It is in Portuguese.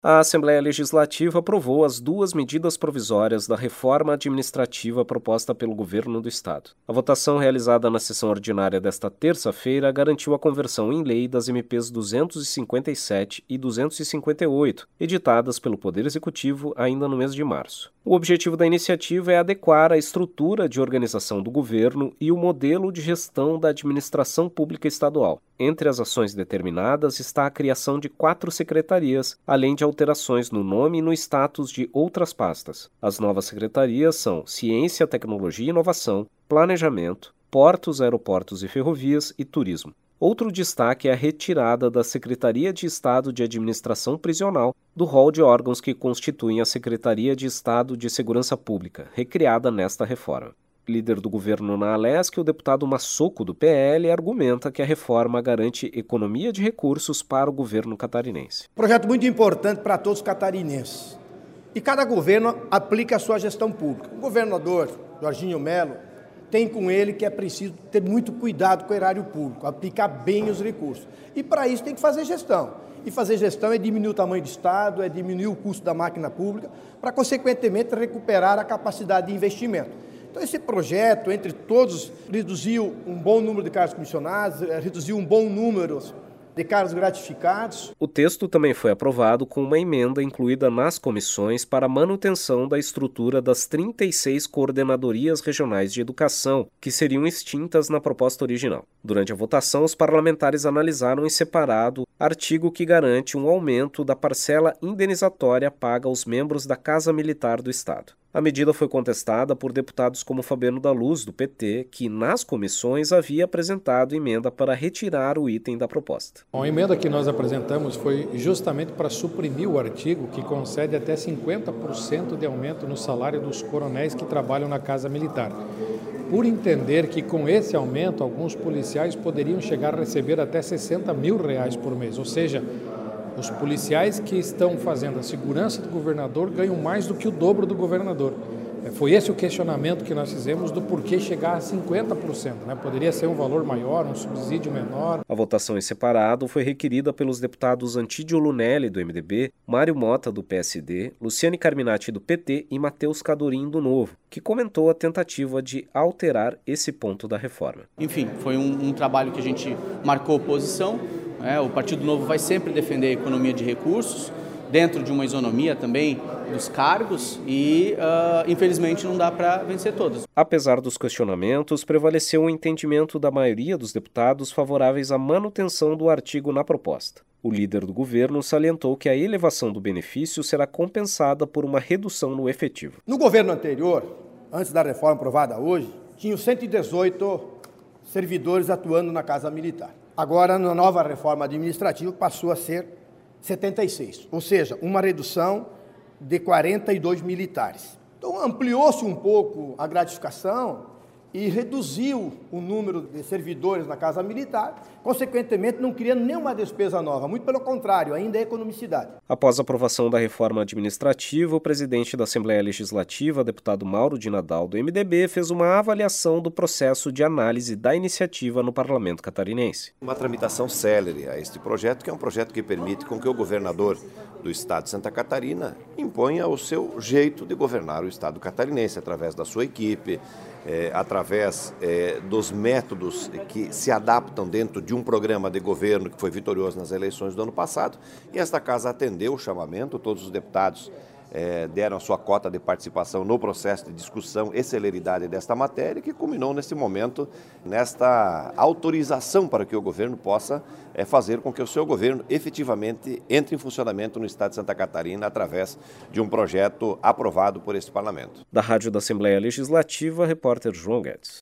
A Assembleia Legislativa aprovou as duas medidas provisórias da reforma administrativa proposta pelo governo do Estado. A votação realizada na sessão ordinária desta terça-feira garantiu a conversão em lei das MPs 257 e 258, editadas pelo Poder Executivo ainda no mês de março. O objetivo da iniciativa é adequar a estrutura de organização do governo e o modelo de gestão da administração pública estadual. Entre as ações determinadas está a criação de 4 secretarias, além de alterações no nome e no status de outras pastas. As novas secretarias são Ciência, Tecnologia e Inovação, Planejamento, Portos, Aeroportos e Ferrovias e Turismo. Outro destaque é a retirada da Secretaria de Estado de Administração Prisional do rol de órgãos que constituem a Secretaria de Estado de Segurança Pública, recriada nesta reforma. Líder do governo na Alesc, o deputado Massoco, do PL, argumenta que a reforma garante economia de recursos para o governo catarinense. Projeto muito importante para todos os catarinenses. E cada governo aplica a sua gestão pública. O governador Jorginho Melo tem com ele que é preciso ter muito cuidado com o erário público, aplicar bem os recursos. E para isso tem que fazer gestão. E fazer gestão é diminuir o tamanho do Estado, é diminuir o custo da máquina pública, para, consequentemente, recuperar a capacidade de investimento. Então, esse projeto, entre todos, reduziu um bom número de cargos comissionados, reduziu um bom número de cargos gratificados. O texto também foi aprovado com uma emenda incluída nas comissões para a manutenção da estrutura das 36 coordenadorias regionais de educação, que seriam extintas na proposta original. Durante a votação, os parlamentares analisaram em separado artigo que garante um aumento da parcela indenizatória paga aos membros da Casa Militar do Estado. A medida foi contestada por deputados como Fabiano da Luz, do PT, que nas comissões havia apresentado emenda para retirar o item da proposta. A emenda que nós apresentamos foi justamente para suprimir o artigo que concede até 50% de aumento no salário dos coronéis que trabalham na Casa Militar, por entender que com esse aumento alguns policiais poderiam chegar a receber até R$60 mil por mês, ou seja, os policiais que estão fazendo a segurança do governador ganham mais do que o dobro do governador. Foi esse o questionamento que nós fizemos do porquê chegar a 50%. Poderia ser um valor maior, um subsídio menor. A votação em separado foi requerida pelos deputados Antídio Lunelli, do MDB, Mário Mota, do PSD, Luciane Carminati, do PT e Matheus Cadorim, do Novo, que comentou a tentativa de alterar esse ponto da reforma. Enfim, foi um trabalho que a gente marcou posição. O Partido Novo vai sempre defender a economia de recursos, dentro de uma isonomia também dos cargos e, infelizmente, não dá para vencer todos. Apesar dos questionamentos, prevaleceu o entendimento da maioria dos deputados favoráveis à manutenção do artigo na proposta. O líder do governo salientou que a elevação do benefício será compensada por uma redução no efetivo. No governo anterior, antes da reforma aprovada hoje, tinham 118 servidores atuando na Casa Militar. Agora, na nova reforma administrativa, passou a ser 76, ou seja, uma redução de 42 militares. Então, ampliou-se um pouco a gratificação e reduziu o número de servidores na Casa Militar, consequentemente não criando nenhuma despesa nova, muito pelo contrário, ainda é economicidade. Após a aprovação da reforma administrativa, o presidente da Assembleia Legislativa, deputado Mauro de Nadal, do MDB, fez uma avaliação do processo de análise da iniciativa no Parlamento catarinense. Uma tramitação célere a este projeto, que é um projeto que permite com que o governador do Estado de Santa Catarina imponha o seu jeito de governar o Estado catarinense, através da sua equipe, através dos métodos que se adaptam dentro de um programa de governo que foi vitorioso nas eleições do ano passado. E esta casa atendeu o chamamento, todos os deputados deram a sua cota de participação no processo de discussão e celeridade desta matéria, que culminou nesse momento, nesta autorização para que o governo possa fazer com que o seu governo efetivamente entre em funcionamento no Estado de Santa Catarina através de um projeto aprovado por este Parlamento. Da Rádio da Assembleia Legislativa, repórter João Guedes.